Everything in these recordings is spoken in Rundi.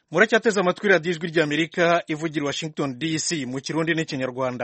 muracyateze amatwi radiyo ijwi ry'Amerika ivugira Washington DC mu Kirundi n'Ikinyarwanda.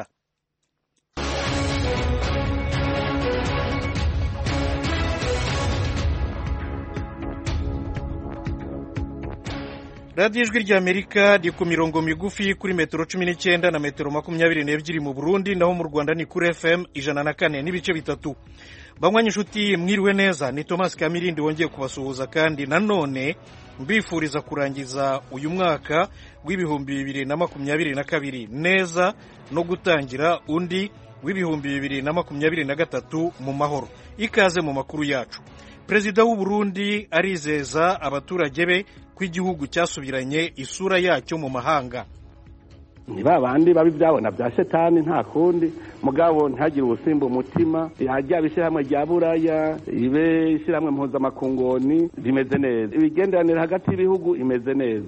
radiyo ijwi ry'Amerika ni ku mirongo migufi kuri metero 19 na metero 22 mu Burundi, naho mu Rwanda ni kuri FM 104 n'ibice bitatu. Banywanyi inshuti mwiriwe neza, ni Thomas Kamirindi wongeye kubasuhuza kandi nanone mbifuriza kurangiza uyu mwaka w'ibihumbi 2022 neza no gutangira undi w'ibihumbi 2023 mu mahoro. Ikaze mu makuru yacu. Perezida w'u Burundi arizeza abaturage be ko igihugu cyasubiranye isura yacyo mu mahanga. Ni babandi babi byabona bya shetani nta kundi mugabo ntagire ubusimba umutima yajya bishyirahamwe rya Buraya ibe ishyirahamwe mpuzamakungoni rimeze neza, ibigenderanire hagati y'ibihugu imeze neza.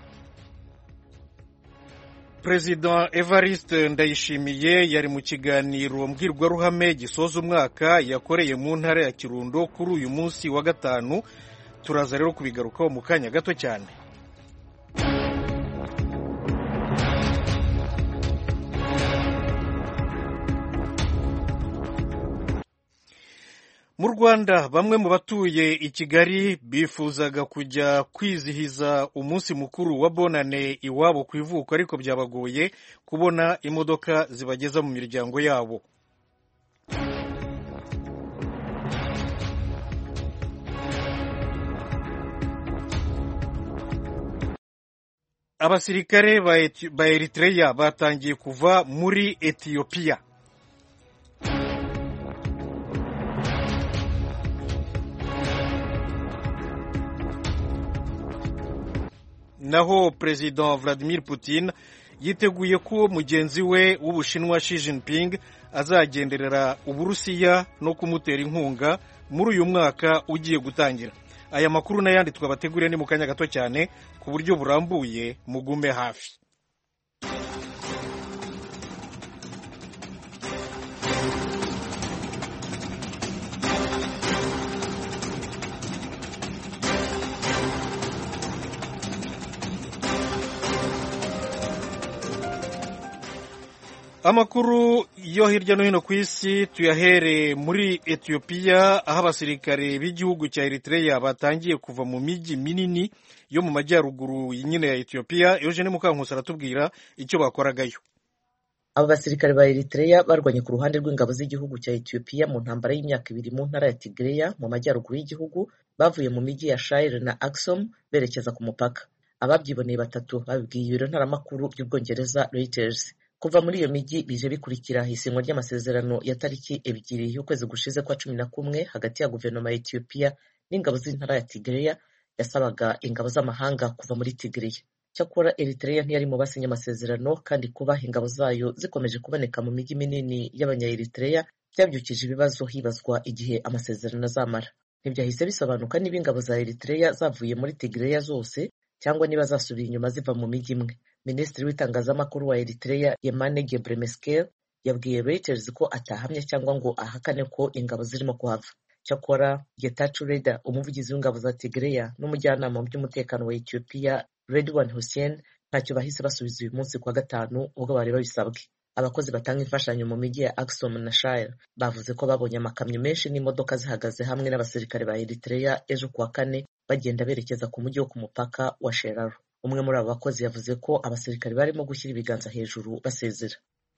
President Evariste Ndayishimiye yari mu kiganiro mbwirwaruhame gisoza umwaka yakoreye mu ntara ya Kirundo kuri uyu munsi wa gatanu. Turaza rero kubigarukaho mu kanya gato cyane. Mu Rwanda bamwe mu batuye i Kigali bifuzaga kujya kwizihiza umunsi mukuru wa bonane iwabo ku ivuko, ariko byabagoye kubona imodoka zibageza mu miryango yabo. Abasirikare ba Eritrea batangiye kuva muri Ethiopia. Naho President Vladimir Putin yiteguye ko mugenzi we w'Ubushinwa Xi Jinping azagenderera Uburusiya no kumutera inkunga muri uyu mwaka ugiye gutangira. Aya makuru n'ayandi twabateguriye ni mu kanya gato cyane ku buryo burambuye, mugume hafi. Amakuru yo hirya no hino ku isi tuyahere muri Ethiopia, aho abasirikare b'igihugu cya Eritrea batangiye kuva mu miji minini yo mu majyaruguru nyine ya Ethiopia. Eugene Mukankusi aratubwira icyo bakoragayo. Abo basirikare ba Eritrea barwanye ku ruhande rw'ingabo z'igihugu cya Ethiopia mu ntambara y'imyaka 2 mu ntara ya Tigray mu majyaruguru y'igihugu, bavuye mu miji ya Shire na Aksum berekeza ku mupaka. Ababyiboneye batatu babibwiye ibiro ntaramakuru by'Ubwongereza Reuters. Kuva muri iyo miji bije bikurikira isinywa ry'amasezerano ya tariki 2 y'ukwezi gushize kwa 11 hagati ya guverinoma ya Ethiopia n'ingabo z'intara ya Tigray yasabaga ingabo z'amahanga kuva muri Tigray. Cyakora Eritrea ntiyari mu basinye amasezerano, kandi kuba ingabo zayo zikomeje kuboneka mu miji minini y'abanya-Eritrea byabyukije ibibazo, hibazwa igihe amasezerano azamara. Ntibyahise bisobanuka niba ingabo za Eritrea zavuye muri Tigray zose cyangwa niba zasubira inyuma ziva mu miji imwe. Minisitiri w'itangazamakuru wa Eritrea Yemane Gebremeskel yabwiye Reuters ko atahamya cyangwa ngo ahakane ko ingabo zirimo kuhava. Cyakora Getachew Reda, umuvugizi w'ingabo za Tigray n'umujyanama mu by'umutekano wa Ethiopia Redwan Hussein, ntacyo bahise basubiza uyu munsi kwa gatanu ubwo bari babisabwe. Abakozi batanga imfashanyo mu miji ya Aksum na Shire bavuze ko babonye amakamyo menshi n'imodoka zihagaze hamwe n'abasirikare ba Eritrea ejo kuwa kane bagenda berekeza ku mujyi wo ku mupaka wa Sheraro. Umwe muri abo bakozi yavuze ko abasirikare barimo gushyira ibiganza hejuru basezera.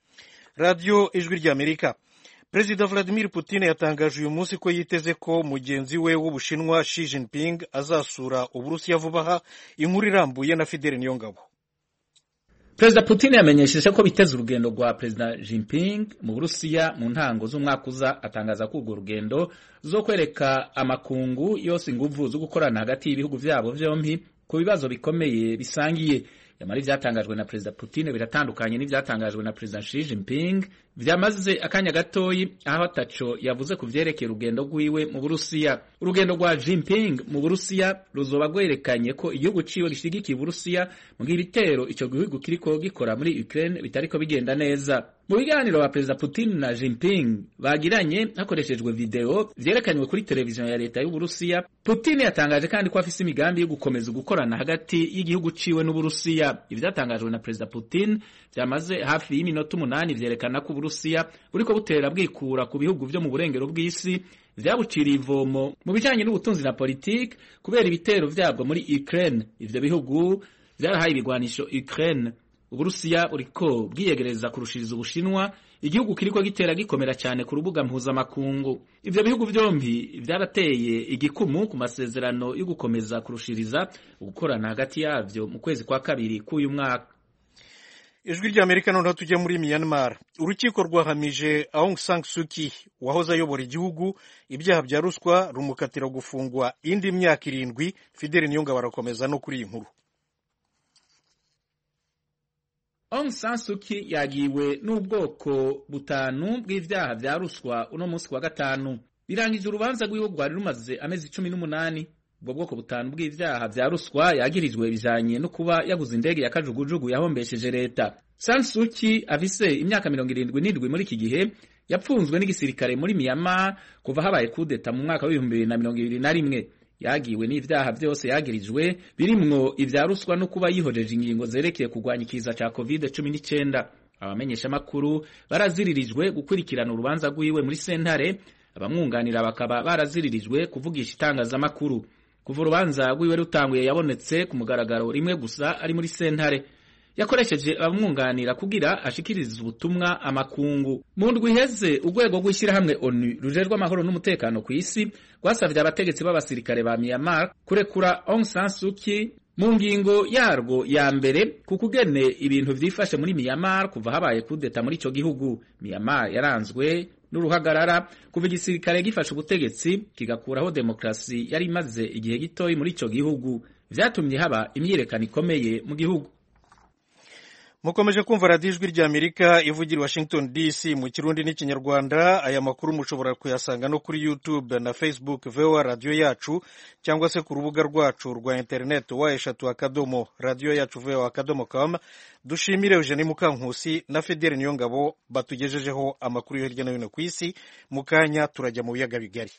Radio Ijwi ry'Amerika. Perezida Vladimir Putin yatangaje uyu munsi ko yiteze ko mugenzi we w'Ubushinwa Xi Jinping azasura Uburusiya vuba aha. Inkuru irambuye na Fidel Niyongabo. Perezida Putin yamenyesheje ko biteze urugendo rwa Perezida Jinping mu Burusiya mu ntango z'umwaka uza, atangaza ko urwo rugendo zo kwereka amakungu yose inguvu zo gukorana hagati y'ibihugu byabo byombi ku bibazo bikomeye bisangiye. Yamara ibyatangajwe na Perezida Putin biratandukanye n'ibyatangajwe na Perezida Xi Jinping vyamaze akanya gatoyi aho ataco yavuze ku vyerekeye urugendo rwiwe mu Burusiya. Urugendo rwa Jinping mu Burusiya ruzoba rwerekanye ko igihugu ciwe gishigikiye Uburusiya mu gihe ibitero ico gihugu kiriko gikora muri Ukraine bitariko bigenda neza. Mu biganiro ba Perezida Putin na Jinping bagiranye hakoreshejwe video vyerekanywe kuri televiziyo ya leta y'u Burusiya, Putin yatangaje kandi ko afise imigambi yo gukomeza gukorana hagati y'igihugu ciwe n'Uburusiya. Ivyatangajwe na Perezida Putin vyamaze hafi y'iminota 8 vyerekana ko Uburusiya buriko butera bwikura ku bihugu vyo mu burengero bw'isi vyabuciriye ivomo mu bijanye n'ubutunzi na politiki kubera ibitero vyabwo muri Ukraine. Ivyo bihugu vyarahaye ibigwanisho Ukraine. Uburusiya buriko bwiyegereza kurushiriza Ubushinwa, igihugu kiriko gitera gikomera cyane ku rubuga mpuzamakungu. Ivyo bihugu vyombi vyarateye igikumu ku masezerano yo gukomeza kurushiriza gukorana hagati yavyo mu kwezi kwa kabiri k'uyu mwaka. Ijwi rya Amerika noneho tujye muri Myanmar. Urukiko rwahamije Aung San Suu Kyi wahoze ayobora igihugu ibyaha bya ruswa rumukatira gufungwa indi myaka 7. Fidel Niyonga barakomeza no kuri iyi nkuru. Aung San Suu Kyi yagiwe n'ubwoko butanu bw'ivyaha vya ruswa uno munsi wa gatanu. Birangije urubanza rwiwe rwari rumaze amezi 18. Ubwo bwoko butanu bw'ivyaha vya ruswa yagirijwe bijanye no kuba yaguze indege ya kajugujugu yahombesheje leta. San Suu Kyi afise imyaka 77 muri iki gihe yapfunzwe n'igisirikare muri Myanmar kuva habaye kudeta mu mwaka wa 2021. Yagiwe n'ivyaha vyose yagirijwe birimwo ivya ruswa no kuba yihojeje ingingo zerekeye kugwanya ikiza ca COVID-19. Abamenyesha makuru baraziririjwe gukurikirana urubanza rwiwe muri sentare, abamwunganira bakaba baraziririjwe kuvugisha itangazamakuru. Kuva urubanza rwiwe rutanguye yabonetse ku mugaragaro rimwe gusa ari muri sentare. Yakoresheje abamwunganira kugira ashikirize ubutumwa amakungu. Mu ndwi iheze urwego rw'ishyirahamwe ONU rujejwe amahoro n'umutekano ku isi rwasavye abategetsi b'abasirikare ba Myanmar kurekura Aung San Suu Kyi mu ngingo yarwo ya mbere ku kugene ibintu vyifashe muri Myanmar kuva habaye kudeta muri ico gihugu. Myanmar yaranzwe n'uruhagarara kuva igisirikare gifashe ubutegetsi kigakuraho demokrasi yari imaze igihe gitoyi muri ico gihugu. Vyatumye haba imyiyerekano ikomeye mu gihugu. Mukomeje kumva radiyo ijwi rya Amerika ivugira Washington DC mu Kirundi n'Ikinyarwanda. Aya makuru mushobora kuyasanga no kuri YouTube na Facebook VOA radio yacu, cyangwa se ku rubuga rwacu rwa internet wa@radioyacu.voa.com. Dushimire Eugenie Mukankusi na Fidel Niyongabo batugejejeho amakuru yo hirya no hino ku isi. Mu kanya turajya mu biyaga bigari.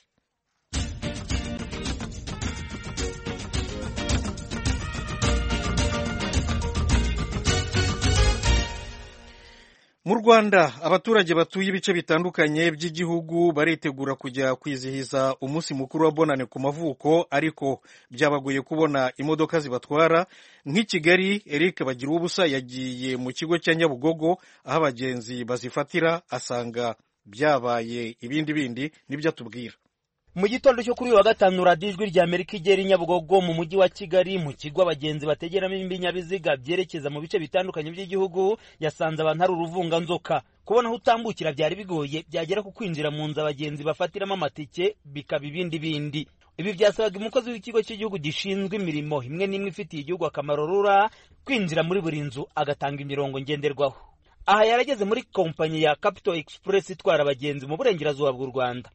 Mu Rwanda abaturage batuye ibice bitandukanye by'igihugu baritegura kujya kwizihiza umunsi mukuru wa bonane ku mavuko, ariko byabagoye kubona imodoka zibatwara. Nk'i Kigali, Eric Bagiruwubusa yagiye mu kigo cya Nyabugogo aho abagenzi bazifatira, asanga byabaye ibindi nibyo atubwira. Mu gitondo cyo kuri wa gatanu radiyo ijwi rya Amerika igera i Nyabugogo mu mujyi wa Kigali mu kigo abagenzi bategeramo ibinyabiziga byerekeza mu bice bitandukanye by'igihugu, yasanze abantu ari uruvunganzoka. Kubona aho utambukira byari bigoye, byagera ku kwinjira mu nzu abagenzi bafatiramo amatike bikaba ibindi. Ibi byasabaga umukozi w'ikigo cy'igihugu gishinzwe imirimo imwe n'imwe ifitiye igihugu akamaro RURA kwinjira muri buri nzu agatanga imirongo ngenderwaho. Aha yarageze muri kompanyi ya Capital Express itwara abagenzi mu burengerazuba bw'u Rwanda.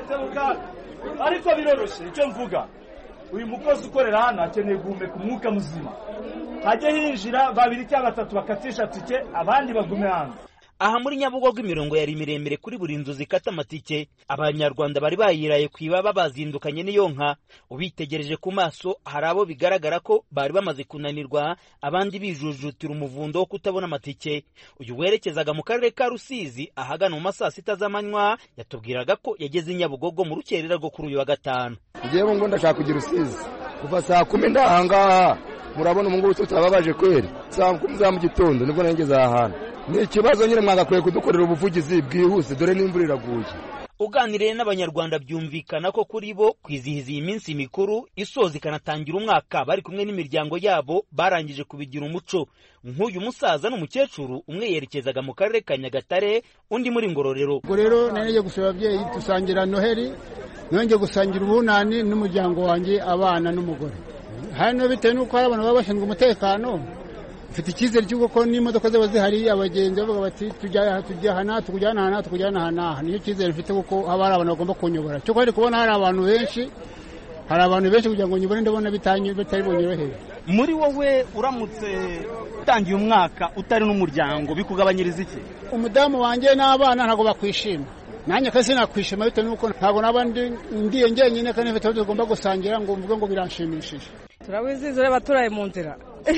Ariko biroroshye icyo mvuga, uyu mukozi ukorera hano akeneye guhumeka umwuka muzima. Hajye hinjira 2 cyangwa 3 bakatisha tike, abandi bagume hanze. Aha muri Nyabugogo imirongo yari miremire kuri buri nzu zikata amatike. Abanyarwanda bari bayiraye kwibaba bazindukanye n'iyo nka. Ubitegereje ku maso hari abo bigaragara ko bari bamaze kunanirwa, abandi bijujutira umuvundo wo kutabona amatike. Uyu werekezaga mu karere ka Rusizi ahagana mu masaa 6 z'amanywa yatubwiraga ko yageze Nyabugogo mu rukerera rwo kuri uyu wa gatanu. Ngiye ngo ndashaka kugira Rusizi kuva saa 10 ndahangaha. Murabona umungu tutababaje kweri. Saa 10 za mu gitondo nibwo nangeze aha hantu. Ni ikibazo nyine mwagakwiye kudukorera ubuvugizi bwihuse dore n'imvura iraguye. Uganiriye n'abanyarwanda byumvikana ko kuri bo kwizihiza iyi minsi mikuru isoza ikanatangira umwaka bari kumwe n'imiryango yabo barangije kubigira umuco. Nk'uyu musaza n'umukecuru, umwe yerekezaga mu karere ka Nyagatare, undi muri Ngororero. Ubwo rero nanje gusaba ababyeyi dusangira Noheli, nonje gusangira ubunani n'umuryango wanjye, abana n'umugore. Hano bitewe n'uko hari abantu baba bashinzwe umutekano, mfite icyizere cy'uko ko n'imodoka zaba zihari abagenzi bavuga bati tujya hana tukujyana hana niyo cyizere mfite kuko haba hari abantu bagomba kunyobora cyo kwari kubona hari abantu benshi kugira ngo nyibone ndabona bitari bunyoroheye. Muri wowe uramutse utangiye umwaka utari n'umuryango bikugabanyiriza iki? Umudamu wanjye n'abana ntago bakwishima, nanjye kasi nakwishima bitewe nuko ntago nabandi ndiye njyenyine kandi mfite tugomba gusangira ngo mvuge ngo biranshimishije. Turawizize reba turaye mu nzira.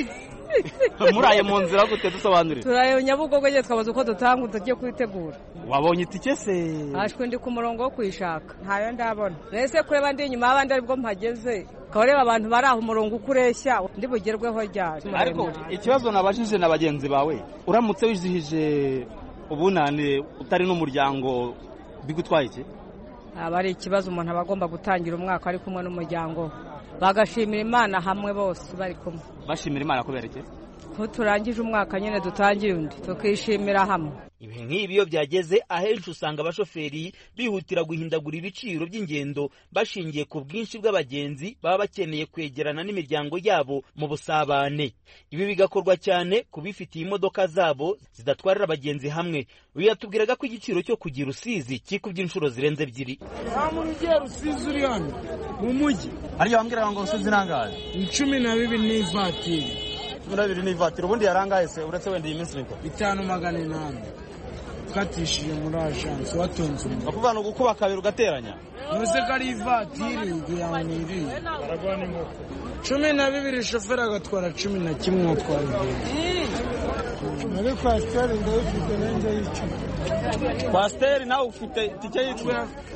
Muraye mu nzira gute dusobanurire? Turaye Nyabugogo je twabaza uko dutanga tujye kwitegura. Wabonye itike se? Ashwe ndi ku murongo wo kwishaka. Ntayo ndabona. Nese kureba ndi inyuma abandi aribwo mpageze. Kabareba abantu bari aho umurongo ukureshya ndi bugerweho ryari. Ariko ikibazo nabajije na bagenzi bawe, uramutse wizihije ubunane utari n'umuryango bigutwaye iki? Abari ikibazo umuntu abagomba gutangira umwaka ari kumwe n'umuryango bagashimira Imana hamwe bose bari kumwe. Bashimira Imana kubera iki? Ko turangije umwaka nyene dutangira undi tukishimira hamwe. Ibihe nk'ibi iyo byageze ahenshi usanga abashoferi bihutira guhindagura ibiciro by'ingendo bashingiye ku bwinshi bw'abagenzi baba bakeneye kwegerana n'imiryango yabo mu busabane. Ibi bigakorwa cyane ku bifitiye imodoka zabo zidatwarira abagenzi hamwe. Uyu yatubwiraga ko igiciro cyo kugira Rusizi kikubye inshuro zirenze 2. Nta muntu ugiye Rusizi uri hano mu mujyi. Ariyo wambwiraga ngo Rusizi nangaye 12 n'ivatiri. 12 n'ivatiri ubundi yarangaye se uretse wenda iyi minsi niko 5,800 katishije muri agence watonze umuntu bakuvana gukuba kabiri ugateranya muze kari ivatiri ngiyaniri baragwana imoko 12 shoferi agatwara 11 atwara muri Pasteur ndayifite nende y'icumi. Pasteur nawe ufite tike y'icumi?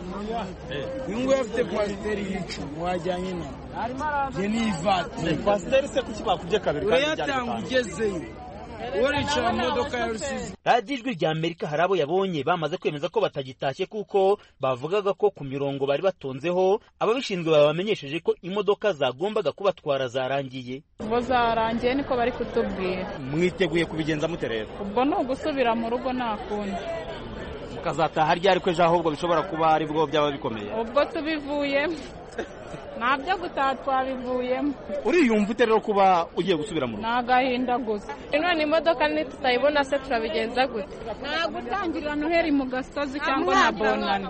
Ningo afite Pasteur y'icumi wajyanye na je ni ivatiri. Pasteur se kuki bakubye kabiri kandi yatanga ugezeyo urica modoka ya Rusizi. Radio Ijwi rya Amerika hari abo yabonye bamaze kwemeza ko batagitashye kuko bavugaga ko ku mirongo bari batonzeho ababishinzwe babamenyesheje ko imodoka zagombaga kubatwara zarangiye. Ubwo zarangiye niko bari kutubwira. Mwiteguye kubigenza mute rero? Ubwo no gusubira mu rugo nakundi. Mukazataha ryari ko ejo ahubwo bishobora kuba ari bwo byaba bikomeye? Ubwo tubivuyemo. Nabyo gutaha twabivuyemo. Uriyumva ute rero kuba ugiye gusubira mu rugo? Nagahinda gusa. None imodoka nitutayibona se turabigenza gute? Nta gutangirira Noheri mu gasozi cyangwa na bonani.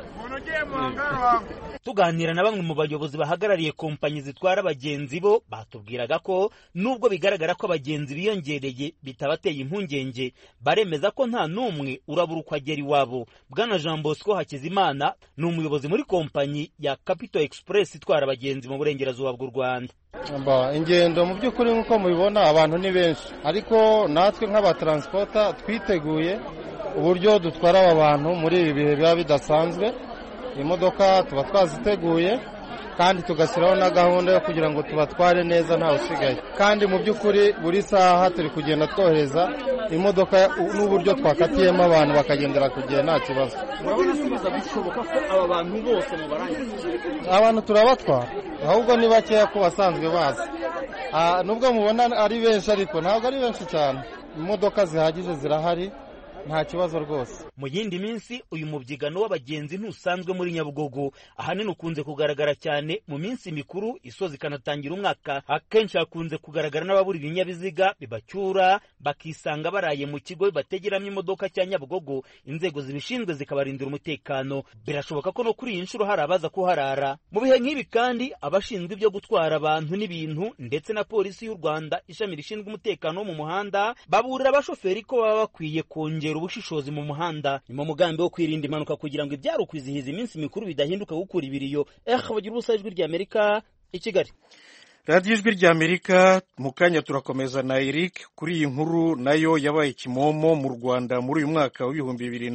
Tuganira na bamwe mu bayobozi bahagarariye kompanyi zitwara abagenzi bo batubwiraga ko nubwo bigaragara ko abagenzi biyongereye bitabateye impungenge, baremeza ko nta numwe urabura uko agera iwabo. Bwana Jean Bosco Hakizimana ni umuyobozi muri kompanyi ya Capital Express itwara abagenzi mu burengerazuba bw'u Rwanda. Ingendo mu by'ukuri nk'uko mubibona abantu ni benshi, ariko natwe nk'abatransporta twiteguye uburyo dutwara aba bantu muri ibi bihe biba bidasanzwe. Imodoka tuba twaziteguye kandi tugashyiraho na gahunda yo kugira ngo tubatware neza ntawe usigaye, kandi mu by'ukuri buri saha turi kugenda twohereza imodoka n'uburyo twakatiyemo abantu bakagendera ku gihe nta kibazo. Bishoboka ko aba bantu bose mubarangiye? Abantu turabatwara ahubwo ni bakeya ko basanzwe bazi, nubwo mubona ari benshi ariko ntabwo ari benshi cyane. Imodoka zihagije zirahari, nta kibazo rwose. Mu yindi minsi uyu mubyigano w'abagenzi ntusanzwe muri Nyabugogo, ahanini ukunze kugaragara cyane mu minsi mikuru isoza ikanatangira umwaka. Akenshi hakunze kugaragara n'ababura ibinyabiziga bibacyura bakisanga baraye mu kigo bategeramo imodoka cya Nyabugogo, inzego zibishinzwe zikabarindira umutekano. Birashoboka ko no kuri iyi nshuro hari abaza kuharara. Mu bihe nk'ibi kandi abashinzwe ibyo gutwara abantu n'ibintu ndetse na polisi y'u Rwanda ishami rishinzwe umutekano wo mu muhanda baburira abashoferi ko baba bakwiye kongera ubushishozi mu muhanda ni mu mugambi wo kwirinda impanuka kugira ngo ibyaro kwizihiza iminsi mikuru bidahinduka gukura ibiriyo. Bagira ubusa Ijwi rya Amerika i Kigali. Radio Ijwi rya Amerika mu kanya turakomeza na Eric kuri iyi nkuru nayo yabaye kimomo mu Rwanda muri uyu mwaka wa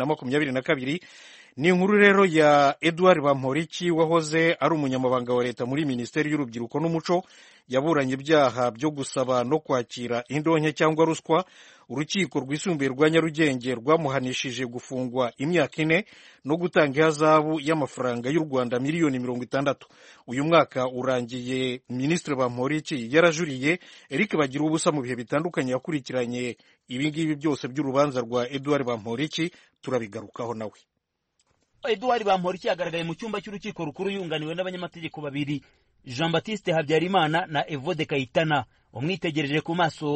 2022. Ni inkuru rero ya Edouard Bamporiki wahoze ari umunyamabanga wa leta muri Minisiteri y'Urubyiruko n'Umuco, yaburanye ibyaha byo gusaba no kwakira indonke cyangwa ruswa. Urukiko rwisumbuye rwa Nyarugenge rwamuhanishije gufungwa imyaka 4 no gutanga ihazabu y'amafaranga y'u Rwanda miliyoni 60. Uyu mwaka urangiye Minisitiri Bamporiki yarajuriye. Eric Bagira ubusa mu bihe bitandukanye yakurikiranye ibingibi byose by'urubanza rwa Edouard Bamporiki, turabigarukaho nawe. Edouard Bamporiki yagaragaye mu cyumba cy'urukiko rukuru yunganiwe n'abanyamategeko babiri, Jean Baptiste Habyarimana na Evode Kayitana. Umwitegereje ku maso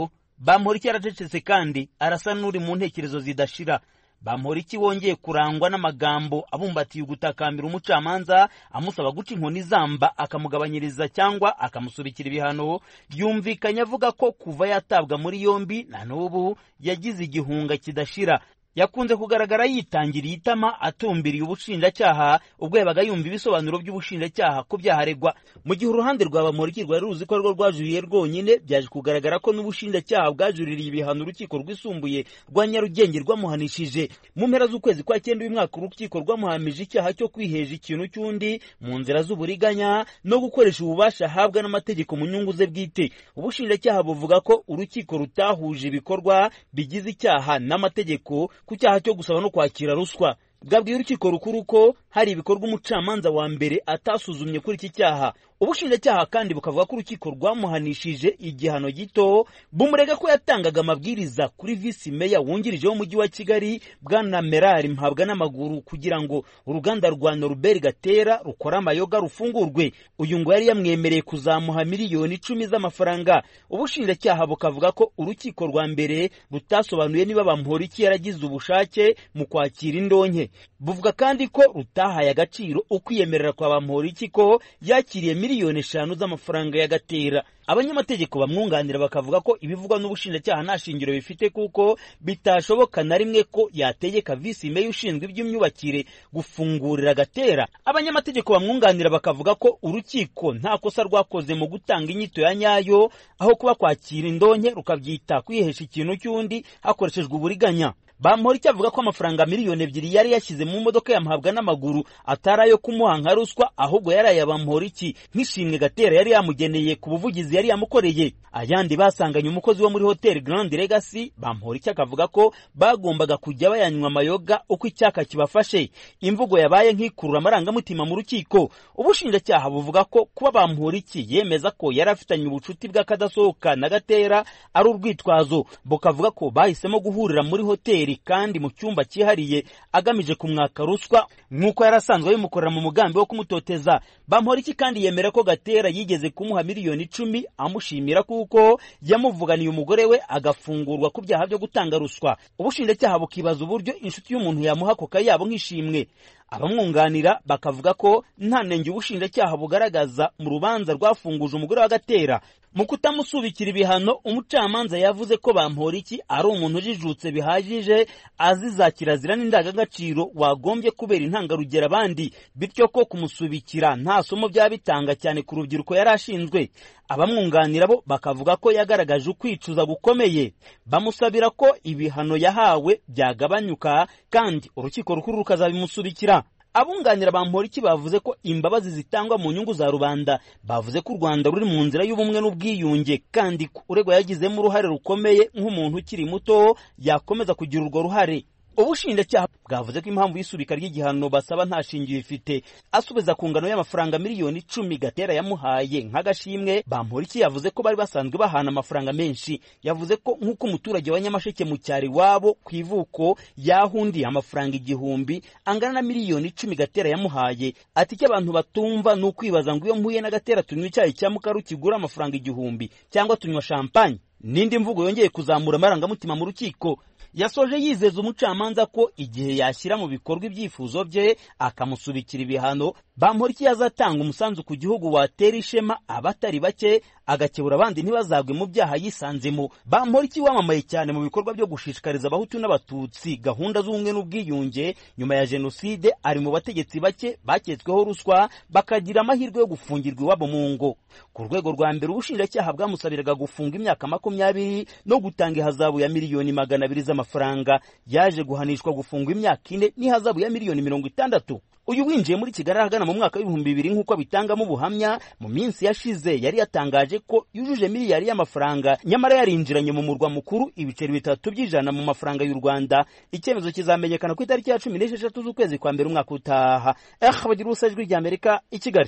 Bamporiki yaracecetse kandi arasa n'uri mu ntekerezo zidashira. Bamporiki wongeye kurangwa n'amagambo abumbatiye ugutakambira umucamanza amusaba guca inkoni zamba akamugabanyiriza cyangwa akamusubikira ibihano, yumvikanye avuga ko kuva yatabwa muri yombi na n'ubu yagize igihunga kidashira. Yakunze kugaragara yitangiriye itama atumbiriye ubushinjacyaha ubwo yabaga yumva ibisobanuro by'ubushinjacyaha ku byaharegwa. Mu gihe uruhande rwa Bamporiki rwari ruzi ko rwo rwajuriye rwonyine, byaje kugaragara ko n'ubushinjacyaha bwajuririye ibihano urukiko rwisumbuye rwa Nyarugenge rwamuhanishije. Mu mpera z'ukwezi kwa 9 uyu mwaka urukiko rwamuhamije icyaha cyo kwiheje ikintu cy'undi mu nzira z'uburiganya no gukoresha ububasha ahabwa n'amategeko mu nyungu ze bwite. Ubushinjacyaha buvuga ko urukiko rutahuje ibikorwa bigize icyaha n'amategeko ku cyaha cyo gusaba no kwakira ruswa. Bwabwiye urukiko rukuru ko hari ibikorwa umucamanza wa mbere atasuzumye kuri iki cyaha. Ubushinjacyaha kandi bukavuga ko urukiko rwamuhanishije igihano gito, bumurega ko yatangaga amabwiriza kuri visi meya wungirije w'umujyi wa Kigali Bwana Merari Mpabwa n'amaguru kugira ngo uruganda rwa Norbert Gatera rukora amayoga rufungurwe. Uyu ngo yari yamwemereye kuzamuha miliyoni 10 z'amafaranga. Ubushinjacyaha bukavuga ko urukiko rwa mbere rutasobanuye niba Bamporiki yaragize ubushake mu kwakira indonke. Buvuga kandi ko rutahaye agaciro ukwiyemerera kwa Bamporiki ko yakiriye miliyoni 5 z'amafaranga ya Gatera. Abanyamategeko bamwunganira bakavuga ko ibivugwa n'ubushinjacyaha nta shingiro bifite kuko bitashoboka na rimwe ko yategeka visi meya ushinzwe iby'imyubakire gufungurira Gatera. Abanyamategeko bamwunganira bakavuga ko urukiko nta kosa rwakoze mu gutanga inyito ya nyayo, aho kuba kwakira indonke rukabyita kwihesha ikintu cy'undi hakoreshejwe uburiganya. Bamporiki avuga ko amafaranga miliyoni 2 yari yashyize mu modoka ya Mpabwa n'amaguru atari ayo kumuha nka ruswa, ahubwo yari aya Bamporiki nk'ishimwe Gatera yari yamugeneye ku buvugizi yari yamukoreye. Ayandi basanganye umukozi wo muri Hotel Grand Legacy. Bamporiki akavuga ko bagombaga kujya bayanywa amayoga uko icyaka kibafashe. Imvugo yabaye nk'ikurura amarangamutima mu rukiko. Ubushinjacyaha buvuga ko kuba Bamporiki yemeza ko yari afitanye ubucuti bw'akadasohoka na Gatera ari urwitwazo. Bukavuga ko bahisemo guhurira muri hoteli kandi mu cyumba cyihariye agamije kumwaka ruswa nk'uko yarasanzwe bimukorera mu mugambi wo kumutoteza. Bamporiki kandi yemera ko Gatera yigeze kumuha miliyoni 10 amushimira kuko yamuvuganiye umugore we agafungurwa ku byaha byo gutanga ruswa. Ubushinjacyaha bukibaza uburyo inshuti y'umuntu yamuha koka yabo nk'ishimwe. Abamwunganira bakavuga ko nta nenge ubushinjacyaha bugaragaza mu rubanza rwafunguje umugore wa Gatera. Mu kutamusubikira ibihano, umucamanza yavuze ko Bamporiki ari umuntu ujijutse bihagije, aziza kirazira n'indangagaciro wagombye kubera intangarugero abandi, bityo ko kumusubikira nta somo byabitanga cyane ku rubyiruko yarashinzwe. Abamwunganira bo bakavuga ko yagaragaje ukwicuza gukomeye. Bamusabira ko ibihano yahawe byagabanyuka kandi urukiko rukuru rukazabimusubikira. Abunganira Bamporiki bavuze ko imbabazi zitangwa mu nyungu za rubanda. Bavuze ko u Rwanda ruri mu nzira y'ubumwe n'ubwiyunge kandi uregwa yagizemo uruhare rukomeye nk'umuntu ukiri muto yakomeza kugira urwo ruhare. Ubushinjacyaha bwavuze ko impamvu y'isubika ry'igihano basaba nta shingiro ifite. Asubiza ku ngano y'amafaranga miliyoni 10 Gatera yamuhaye nk'agashimwe, Bamporiki yavuze ko bari basanzwe bahana amafaranga menshi. Yavuze ko nk'uko umuturage wa Nyamasheke mu cyari wabo ku ivuko yahundi amafaranga 1000 angana na miliyoni 10 Gatera yamuhaye. Ati cyo abantu batumva no kwibaza ngo iyo mpuye na Gatera tunywa icyayi cya Mukaru kigura amafaranga 1000 cyangwa tunywa champagne. Nindi mvugo yongeye kuzamura amarangamutima mu rukiko. Yasoje yizeza umucamanza ko igihe yashyira mu bikorwa ibyifuzo bye akamusubikira ibihano, Bamporiki yazatanga umusanzu ku gihugu watera ishema abatari bake, agakebura abandi ntibazagwe mu byaha yisanzemo. Bamporiki wamamaye cyane mu bikorwa byo gushishikariza abahutu n'abatutsi gahunda z'ubumwe n'ubwiyunge nyuma ya jenoside, ari mu bategetsi bake baketsweho ruswa bakagira amahirwe yo gufungirwa iwabo mu ngo. Ku rwego rwa mbere ubushinjacyaha bwamusabiraga gufunga imyaka 20 no gutanga ihazabu ya miliyoni 200 z'amafaranga. Yaje guhanishwa gufungwa imyaka 4 n'ihazabu ya miliyoni 60. Uyu winjiye muri Kigali ahagana mu mwaka w'2000 nk'uko bitangamo ubuhamya. Mu minsi yashize yari yatangaje ko yujuje miliyari y'amafaranga, nyamara yarinjiranye mu murwa mukuru ibiceri 3 by'ijana mu mafaranga y'u Rwanda. Icyemezo kizamenyekana ku itariki ya 16 z'ukwezi kwa mbere umwaka utaha. Bagira usajwi rya Amerika i Kigali.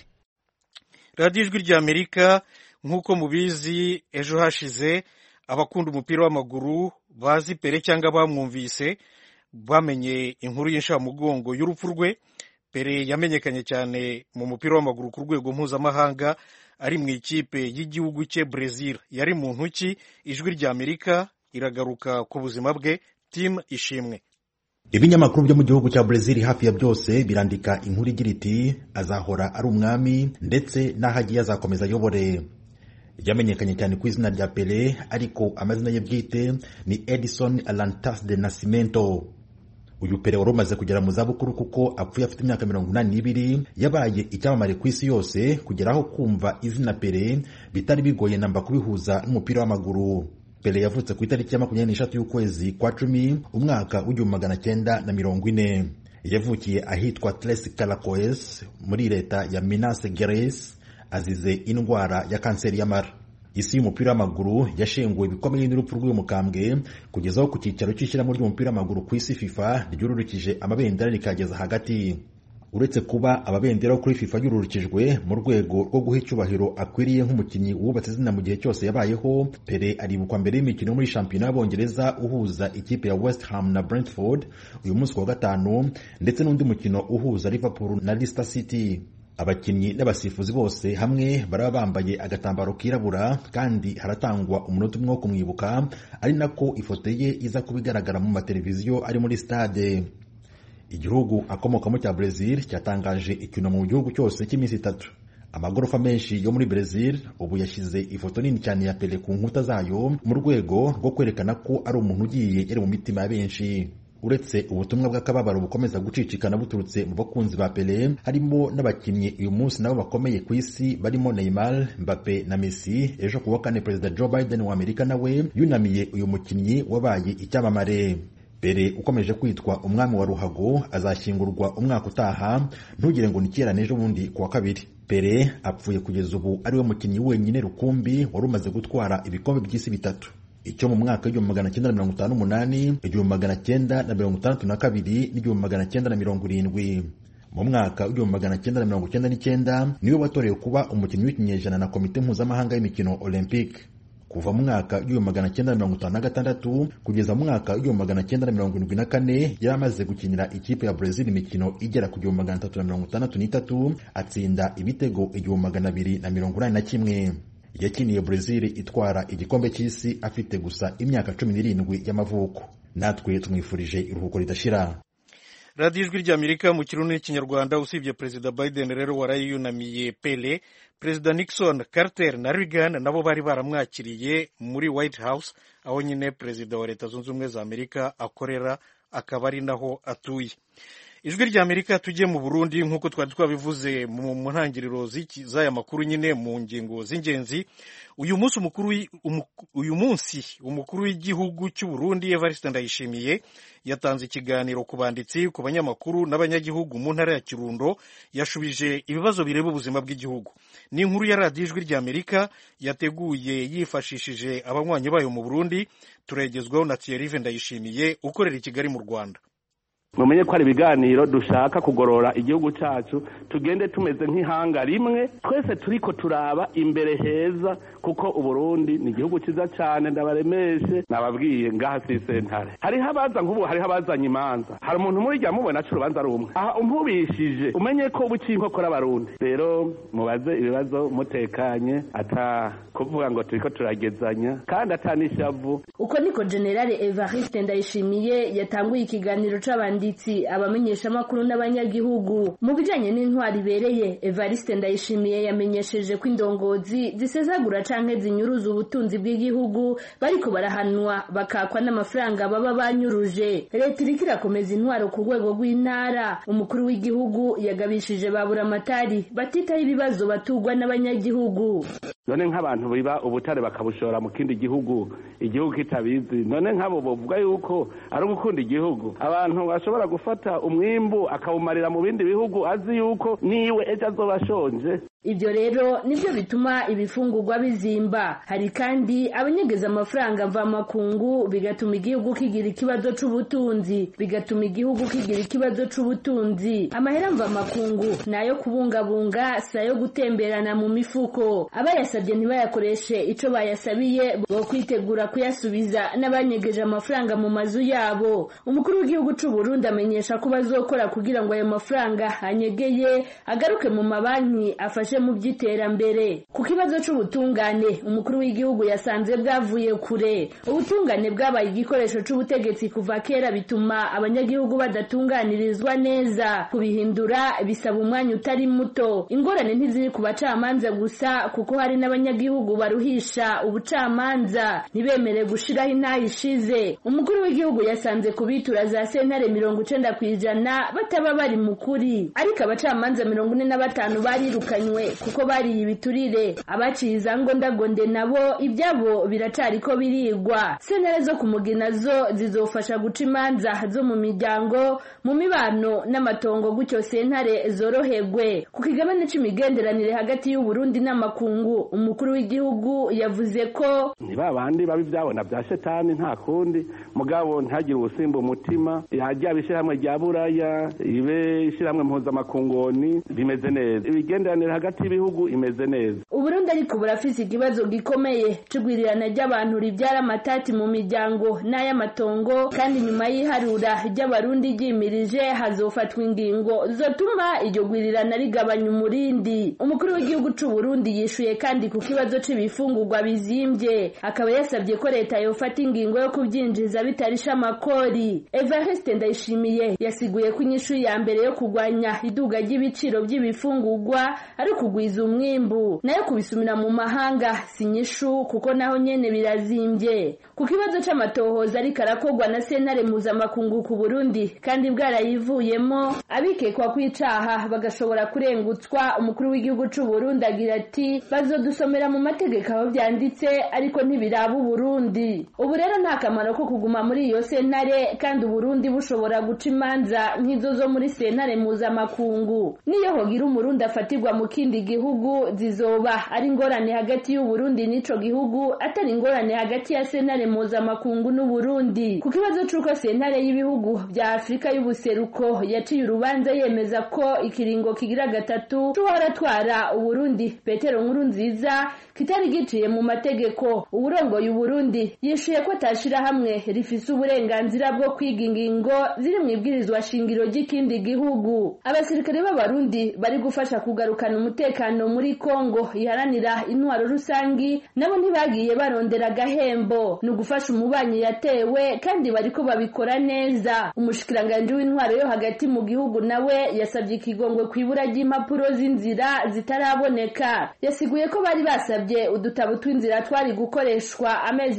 Radio Ijwi rya Amerika nk'uko mubizi, ejo hashize abakunda umupira w'amaguru bazi Pele cyangwa bamwumvise bamenye inkuru y'inshamugongo y'urupfu rwe. Pele yamenyekanye cyane mu mupira w'amaguru ku rwego mpuzamahanga ari mu ikipe y'igihugu cye Brazil. Yari mu ntoki. Ijwi rya Amerika iragaruka ku buzima bwe. Tim Ishimwe. Ibinyamakuru byo mu gihugu cya Brazil hafi ya byose birandika inkuru igira iti azahora ari umwami ndetse n'ahagiye azakomeza ayobore. Yamenyekanye cyane ku izina rya Pele, ariko amazina ye bwite ni Edson Arantes de Nascimento. Uyu Pele wari umaze kugera mu zabukuru kuko apfuye afite imyaka 82, yabaye icyamamare ku isi yose kugeraho kumva izina Pele bitari bigoye namba kubihuza n'umupira w'amaguru. Pele yavutse ku itariki ya 23 y'ukwezi kwa 10 umwaka w'1940. Yavukiye ahitwa Tres Caracoes muri leta ya Minas Gerais, azize indwara ya kanseri y'amara. Isi y'umupira w'amaguru yashenguwe bikomeye n'urupfu rw'uyu mukambwe kugezaho ku cyicaro cy'ishyirahamwe ry'umupira w'amaguru ku isi FIFA ryururukije amabendera rikageza hagati. Uretse kuba ababendera kuri FIFA yururukijwe mu rwego rwo guha icyubahiro akwiriye nk'umukinnyi wubatse izina mu gihe cyose yabayeho, Pele aribukwa mbere y'imikino muri shampiyona y'Abongereza uhuza ikipe ya West Ham na Brentford uyu munsi wa gatanu, ndetse n'undi mukino uhuza Liverpool na Leicester City. Abakinnyi n'abasifuzi bose hamwe baraba bambaye agatambaro kirabura, kandi haratangwa umunota umwe wo kumwibuka, ari nako ifoto ye iza kubigaragara mu mateleviziyo ari muri stade. Igihugu akomokamo cya Brazil cyatangaje icyunamo mu gihugu cyose cy'iminsi 3. Amagorofa menshi yo muri Brazil ubu yashyize ifoto nini cyane ya Pele ku nkuta zayo mu rwego rwo kwerekana ko ari umuntu ugiye yari mu mitima ya benshi. Uretse ubutumwa bw'akababaro bukomeza gucicikana buturutse mu bakunzi ba Pele, harimo n'abakinnyi uyu munsi nabo bakomeye ku isi barimo Neymar, Mbappe na Messi. Ejo kuwa kane Perezida Joe Biden wa Amerika nawe yunamiye uyu mukinnyi wabaye icyamamare. Pele ukomeje kwitwa umwami wa ruhago azashyingurwa umwaka utaha, ntugire ngo nikirane ejo bundi kuwa kabiri. Pele apfuye kugeza ubu ari we mukinnyi wenyine rukumbi wari umaze gutwara ibikombe by'isi 3. Icyo mu mwaka w'1958, 1962 n'1970. Mu mwaka w'1999 niwe watorewe kuba umukinnyi w'ikinyejana na komite mpuzamahanga y'imikino Olympique. Kuva mu mwaka w'1956 kugeza mu mwaka w'1974 yaramaze gukinira ikipe ya Brazil imikino igera ku 363, atsinda ibitego 281. Yakiniye Brazil itwara igikombe cy'isi afite gusa imyaka 17 y'amavuko. Natwe tumwifurije iruhuko ridashira. Radio Ijwi ry'Amerika mu Kirundi n'Ikinyarwanda. Usibye Perezida Biden rero warayunamiye Pele, Perezida Nixon, Carter na Reagan nabo bari baramwakiriye muri White House, aho nyine Perezida wa Leta Zunze Ubumwe za Amerika akorera, akaba ari naho atuye. Ijwi ry'Amerika tujye mu Burundi nk'uko twari twabivuze mu ntangiriro z'aya makuru nyine mu ngingo z'ingenzi. Uyu munsi umukuru w'igihugu cy'u Burundi Evariste Ndayishimiye yatanze ikiganiro ku banditsi, ku banyamakuru n'abanyagihugu mu ntara ya Kirundo. Yashubije ibibazo bireba ubuzima bw'igihugu. Ni inkuru ya Radio Ijwi ry'Amerika yateguye yifashishije abanywanyi bayo mu Burundi. Turegezwaho na Thierry Ndayishimiye ukorera i Kigali mu Rwanda. mumenye ko ari ibiganiro dushaka kugorora igihugu cyacu, tugende tumeze nk'ihanga rimwe, twese turiko turaba imbere heza, kuko Uburundi ni igihugu cyiza cyane. Ndabaremeshe nababwiye ngaha si sentare, hariho abaza nk'ubu, hariho abazanye imanza, hari umuntu muri rya mubona aca urubanza rumwe, aha umpubishije umenye ko ubuciye inkokora Abarundi. Rero mubaze ibibazo mutekanye, ata kuvuga ngo turiko turagezanya kandi atanishavu. Uko niko General Evariste Ndayishimiye yatanguye ikiganiro c'abanditsi, abamenyesha makuru n'abanyagihugu mu bijanye n'intwari bereye. Evariste Ndayishimiye yamenyesheje ko indongozi zisezagura canke zinyuruza ubutunzi bw'igihugu bariko barahanwa bakakwa n'amafaranga baba banyuruje. Leta iriko irakomeza intwaro ku rwego rw'intara. Umukuru w'igihugu yagabishije baburamatari batitaho ibibazo batugwa n'abanyagihugu. None nk'abantu biba ubutare bakabushora mu kindi gihugu, igihugu kitabizi, none nk'abo bovuga yuko ari ugukunda igihugu? Abantu bashobora gufata umwimbu akawumarira mu bindi bihugu azi yuko niwe ejo azoba ashonje. Ibyo rero nibyo bituma ibifungurwa bizimba. Hari kandi abanyegeza amafaranga mva makungu, bigatuma igihugu kigira ikibazo c'ubutunzi. Amahera mva makungu nayo kubungabunga, sayo gutemberana mu mifuko. Abayasabye ntibayakoreshe ico bayasabiye, bo kwitegura kuyasubiza n'abanyegeje amafaranga mu mazu yabo. Umukuru w'igihugu c'u Burundi amenyesha ko bazokora kugira ngo ayo mafaranga anyegeye agaruke mu mabanki afashe bafashe mu by'iterambere. Ku kibazo c'ubutungane umukuru w'igihugu yasanze bwavuye kure. Ubutungane bwabaye igikoresho c'ubutegetsi kuva kera bituma abanyagihugu badatunganirizwa neza. Kubihindura bisaba umwanya utari muto. Ingorane ntiziri ku bacamanza gusa kuko hari n'abanyagihugu baruhisha ubucamanza ntibemere gushiraho intayishize. Umukuru w'igihugu yasanze kubitura za sentare 90% bataba bari mukuri, ariko abacamanza 45 barirukanywe kuko bari ibiturire. Abaciye izangondagonde nabo ibyabo biracariko birigwa. Sentare zo kumugina zo zizofasha guca imanza zo mu miryango, mu mibano n'amatongo, gutyo sentare zoroherwe. Ku kigabane c'imigenderanire hagati y'u Burundi n'amakungu umukuru w'igihugu yavuze ko ntibabandi babi byabona bya shetani nta kundi, mugabo ntagire ubusimba umutima. Yajya bishyirahamwe rya buraya, ibe ishyirahamwe mpuzamakungoni bimeze neza, imigenderanire hagati y'ibihugu imeze neza. Uburundi ariko burafise ikibazo gikomeye c'ugwirirana ry'abantu ribyara amatati mu miryango n'ay'amatongo, kandi nyuma y'iharura ry'abarundi ryimirije hazofatwa ingingo zotuma iryo gwirirana rigabanya umurindi. Umukuru w'igihugu c'u Burundi yishuye kandi ku kibazo c'ibifungurwa bizimbye, akaba yasabye ko leta yofata ingingo yo kubyinjiza bitarisha amakori. Evariste Ndayishimiye yasiguye ko inyishu ya mbere yo kugwanya iduga ry'ibiciro by'ibifungurwa ari kugwiza umwimbu, nayo kubisumira mu mahanga si nyishu kuko naho nyene birazimbye. Ku kibazo c'amatohoza ariko arakogwa na sentare mpuzamakungu ku Burundi kandi bwarayivuyemo, abikekwa kwicaha bagashobora kurengutswa, umukuru w'igihugu c'u Burundi agira ati bazodusomera mu mategeko aho byanditse ariko ntibiraba Burundi. Ubu rero nta kamaro ko kuguma muri iyo sentare kandi Burundi bushobora guca imanza nk'izo zo muri sentare mpuzamakungu. Niyo hogira umurundi afatirwa mu kindi gihugu zizoba ari ingorane hagati y'u Burundi n'ico gihugu, atari ingorane hagati ya sentare mpuzamakungu n'u Burundi. Ku kibazo c'uko sentare y'ibihugu bya Afrika y'ubuseruko yaciye urubanza yemeza ko ikiringo kigira gatatu tuhora twara Uburundi Petero Nkurunziza kitari giciye mu mategeko, uburongoye Uburundi yishuye ko atashira hamwe rifise uburenganzira bwo kwiga ingingo ziri mu ibwirizwa shingiro ry'ikindi gihugu. Abasirikare b'abarundi bari gufasha kugarukana umutekano muri Kongo iharanira intwaro rusangi nabo ntibagiye barondera gahembo, no gufasha umubanyi yatewe kandi bariko babikora neza. Umushikiranganje w'intwaro yo hagati mu gihugu nawe yasabye ikigongwe kwibura ry'impapuro z'inzira zitaraboneka. Yasiguye ko bari basabye udutabo tw'inzira twari gukoreshwa amezi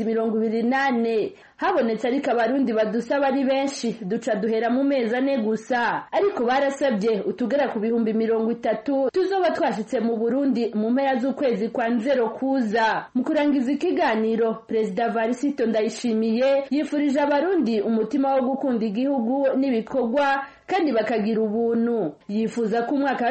28, habonetse ariko abarundi badusaba ari benshi duca duhera mu mezi 4 gusa, ariko barasabye utugera ku 30,000 tuzoba twashitse mu Burundi mu mpera z'ukwezi kwa Nzero kuza. Mu kurangiza ikiganiro Perezida Varisito Ndayishimiye yifurije abarundi umutima wo gukunda igihugu n'ibikorwa kandi bakagira ubuntu. Yifuza ko umwaka wa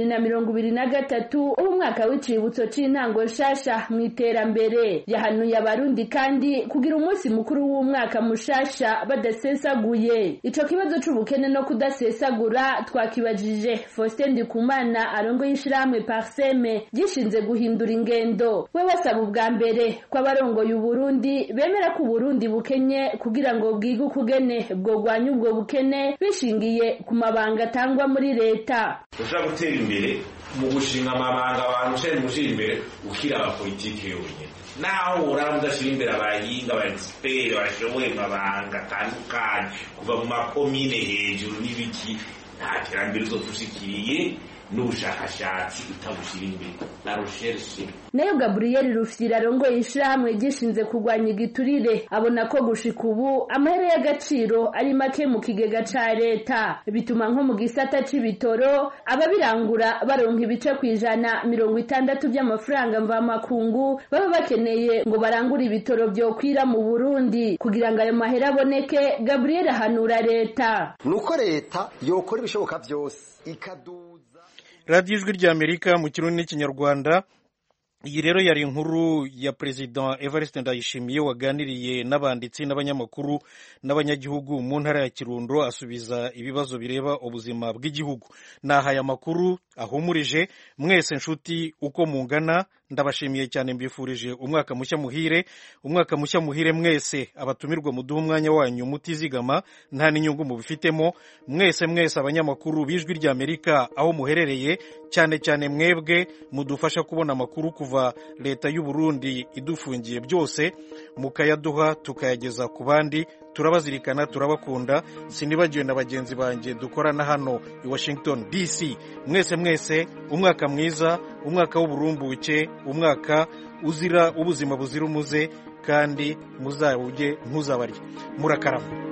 2023 umwaka w'icibutso c'intango nshasha mu iterambere. Yahanuye abarundi kandi kugira umunsi mukuru w'umwaka mushasha badasesaguye. Ico kibazo c'ubukene no kudasesagura twakibajije Faustin Ndikumana arongoye ishirahamwe Parseme gishinze guhindura ingendo. We wasaba ubwa mbere ko abarongoye Uburundi bemera ko Uburundi bukenye kugira ngo bwige ukugene bwogwanya ubwo bukene bishingiye ku mabanga atangwa muri leta. Ushaka gutera imbere mu gushinga amabanga abantu cyane mushira imbere ukira abapolitiki yonyine, naho uramudashira imbere abahinga aba expert bashoboye mabanga atandukanye kuva mu makomine hejuru n'ibiki, nta terambere uzotushikiriye n'ubushakashatsi utabushira imbere na recherche. Nayo Gabriel Rufyira arongoye ishirahamwe gishinze kurwanya igiturire abona ko gushika ubu amahera y'agaciro ari make mu kigega ca leta, bituma nko mu gisata c'ibitoro ababirangura baronka ibice kwijana 60 by'amafaranga mvamakungu baba bakeneye ngo barangure ibitoro byokwira mu Burundi. Kugira ngo ayo mahera aboneke, Gabriel ahanura leta nuko leta yokora ibishoboka byose ikaduza. Radio Ijwi ry'Amerika mu Kirundi n'Ikinyarwanda. Iyi rero yari inkuru ya President Evariste Ndayishimiye waganiriye n'abanditsi n'abanyamakuru n'abanyagihugu mu ntara ya Kirundo asubiza ibibazo bireba ubuzima bw'igihugu. Naha ya makuru ahumurije mwese nshuti uko mungana ndabashimiye cyane, mbifurije umwaka mushya muhire. Umwaka mushya muhire mwese abatumirwa, muduha umwanya wanyu mutizigama, nta n'inyungu mubifitemo. Mwese abanyamakuru b'Ijwi ry'Amerika aho muherereye, cyane cyane mwebwe mudufasha kubona amakuru kuva leta y'u Burundi idufungiye byose, mukayaduha tukayageza ku bandi. Turabazirikana, turabakunda. Sinibagiwe na bagenzi banjye dukorana hano i Washington DC. Mwese umwaka mwiza, umwaka w'uburumbuke, umwaka uzira ubuzima buzira umuze, kandi muzawuge ntuzabarye. Murakarama.